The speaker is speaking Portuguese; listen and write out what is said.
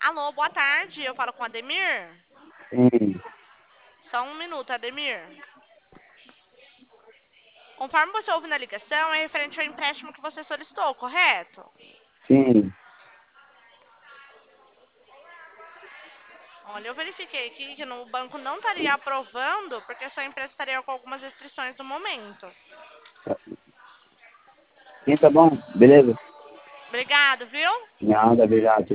Alô, boa tarde. Eu falo com o Ademir. Sim, Só um minuto, Ademir. Conforme você ouve na ligação, é referente ao empréstimo que você solicitou, correto? sim. Olha, eu verifiquei aqui que no banco não estaria aprovando, porque sua empresa estaria com algumas restrições no momento. Sim, tá bom, beleza? Obrigado, viu? Nada, obrigado.